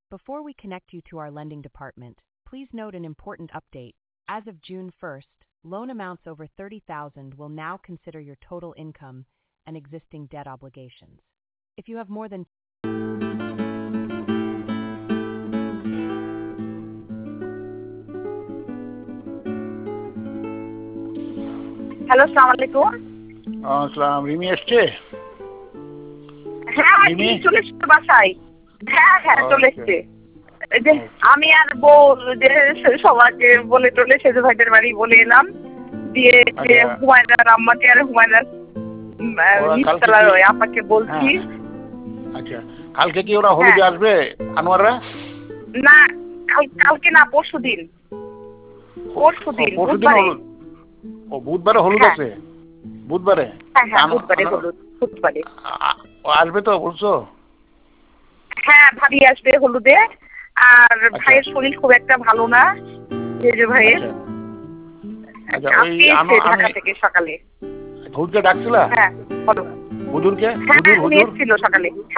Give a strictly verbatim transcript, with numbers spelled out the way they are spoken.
Before we connect you to our lending department, please note an important update. As of June first, loan amounts over thirty thousand will now consider your total income and existing debt obligations. If you have more than hello, আসসালামু আলাইকুম। আসসালাম, রিমি এসছে? হ্যাঁ, রিমি? রিমি চলে এসছে বাসায়। হ্যাঁ হ্যাঁ চলে Okay. এসছে। এই যে Okay. আমি আর বউ যে সবাইকে বলে টলে সেজু ভাইদের বাড়ি বলে এলাম, দিয়ে যে আচ্ছা। হুমায়রার আম্মাকে আর হুমায়রার উম, আহ, ওরা কালকে নিচতলার কি- ওই আপাকে বলছি। হ্যাঁ। আচ্ছা, কালকে কি ওরা হলুদে হ্যাঁ। আসবে আনোয়াররা? না, কাল কালকে না, পরশু দিন। পরশু দিন, পরশু দিন বুধবারে। হলুদ। ও বুধবারে হলুদ হ্যাঁ। আছে? বুধবারে? হ্যাঁ হ্যাঁ আনো- বুধবারে আনো- হলুদ, বুধবারে। আ- আ- ও আসবে তো বলছো? হ্যাঁ, ভাবি আসবে হলুদে। আর আচ্ছা। ভাইয়ের শরীর খুব একটা ভালো না, যে ভাইয়ের। আচ্ছা। আচ্ছা, ওই আজকে এসছে আনো- ঢাকা আমি থেকে সকালে। হুজুরকে ডাকছিলা? হ্যাঁ বলো। হুজুরকে? হ্যাঁ হুজুর উনি হুজুর? এসেছিল সকালে।